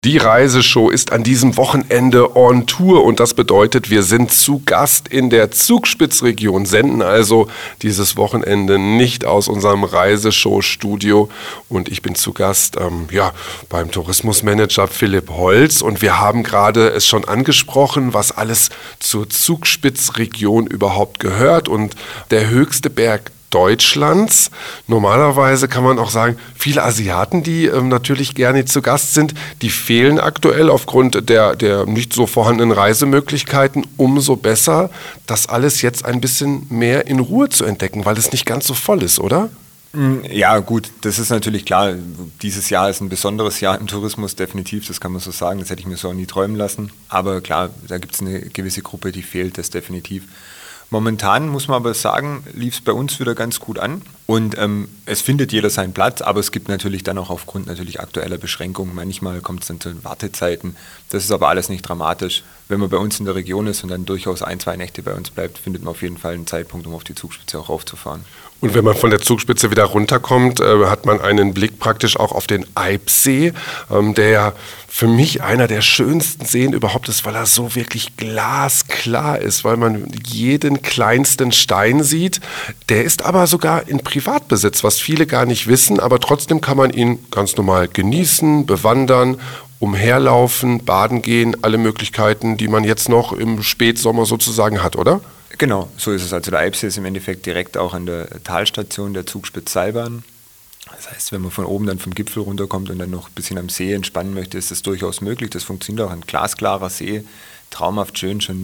Die Reiseshow ist an diesem Wochenende on Tour und das bedeutet, wir sind zu Gast in der Zugspitzregion, senden also dieses Wochenende nicht aus unserem Reiseshow-Studio und ich bin zu Gast beim Tourismusmanager Philipp Holz und wir haben gerade es schon angesprochen, was alles zur Zugspitzregion überhaupt gehört und der höchste Berg Deutschlands. Normalerweise kann man auch sagen, viele Asiaten, die natürlich gerne zu Gast sind, die fehlen aktuell aufgrund der nicht so vorhandenen Reisemöglichkeiten. Umso besser, das alles jetzt ein bisschen mehr in Ruhe zu entdecken, weil es nicht ganz so voll ist, oder? Ja gut, das ist natürlich klar. Dieses Jahr ist ein besonderes Jahr im Tourismus, definitiv, das kann man so sagen. Das hätte ich mir so auch nie träumen lassen. Aber klar, da gibt es eine gewisse Gruppe, die fehlt, das definitiv. Momentan, muss man aber sagen, lief es bei uns wieder ganz gut an und es findet jeder seinen Platz, aber es gibt natürlich dann auch aufgrund natürlich aktueller Beschränkungen, manchmal kommt es dann zu Wartezeiten, das ist aber alles nicht dramatisch. Wenn man bei uns in der Region ist und dann durchaus 1-2 Nächte bei uns bleibt, findet man auf jeden Fall einen Zeitpunkt, um auf die Zugspitze auch raufzufahren. Und wenn man von der Zugspitze wieder runterkommt, hat man einen Blick praktisch auch auf den Eibsee, der ja für mich einer der schönsten Seen überhaupt ist, weil er so wirklich glasklar ist, weil man jeden kleinsten Stein sieht. Der ist aber sogar in Privatbesitz, was viele gar nicht wissen, aber trotzdem kann man ihn ganz normal genießen, bewandern, umherlaufen, baden gehen, alle Möglichkeiten, die man jetzt noch im Spätsommer sozusagen hat, oder? Genau, so ist es. Also der Eibsee ist im Endeffekt direkt auch an der Talstation der Zugspitz-Seilbahn. Das heißt, wenn man von oben dann vom Gipfel runterkommt und dann noch ein bisschen am See entspannen möchte, ist das durchaus möglich. Das funktioniert auch, ein glasklarer See, traumhaft schön, schon,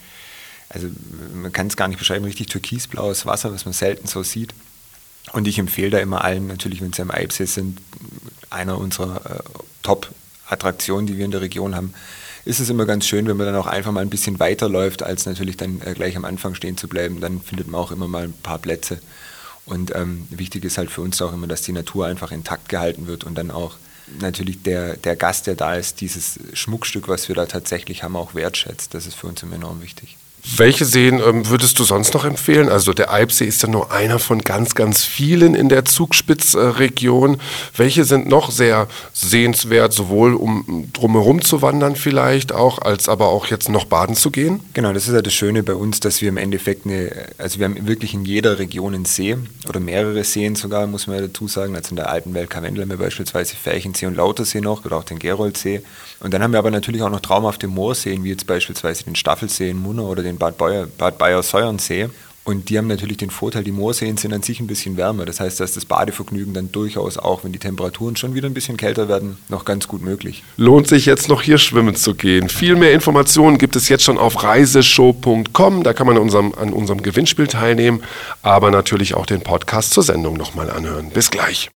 also man kann es gar nicht beschreiben, richtig türkisblaues Wasser, was man selten so sieht. Und ich empfehle da immer allen, natürlich, wenn sie am Eibsee sind, einer unserer Top-Attraktionen, die wir in der Region haben, ist es immer ganz schön, wenn man dann auch einfach mal ein bisschen weiterläuft, als natürlich dann gleich am Anfang stehen zu bleiben. Dann findet man auch immer mal ein paar Plätze. Und wichtig ist halt für uns auch immer, dass die Natur einfach intakt gehalten wird und dann auch natürlich der Gast, der da ist, dieses Schmuckstück, was wir da tatsächlich haben, auch wertschätzt. Das ist für uns immer enorm wichtig. Welche Seen würdest du sonst noch empfehlen? Also der Eibsee ist ja nur einer von ganz, ganz vielen in der Zugspitzregion. Welche sind noch sehr sehenswert, sowohl um drumherum zu wandern vielleicht auch, als aber auch jetzt noch baden zu gehen? Genau, das ist ja das Schöne bei uns, dass wir im Endeffekt wir haben wirklich in jeder Region einen See oder mehrere Seen sogar, muss man ja dazu sagen. Also in der alten Welt Karwendel haben wir beispielsweise Ferchensee und Lautersee noch oder auch den Geroldsee. Und dann haben wir aber natürlich auch noch traumhafte Moorseen, wie jetzt beispielsweise den Staffelsee in Munner oder den Bad Bayersäuernsee. Und die haben natürlich den Vorteil, die Moorseen sind an sich ein bisschen wärmer. Das heißt, da ist das Badevergnügen dann durchaus auch, wenn die Temperaturen schon wieder ein bisschen kälter werden, noch ganz gut möglich. Lohnt sich jetzt noch hier schwimmen zu gehen. Viel mehr Informationen gibt es jetzt schon auf reiseshow.com. Da kann man an unserem Gewinnspiel teilnehmen, aber natürlich auch den Podcast zur Sendung nochmal anhören. Bis gleich.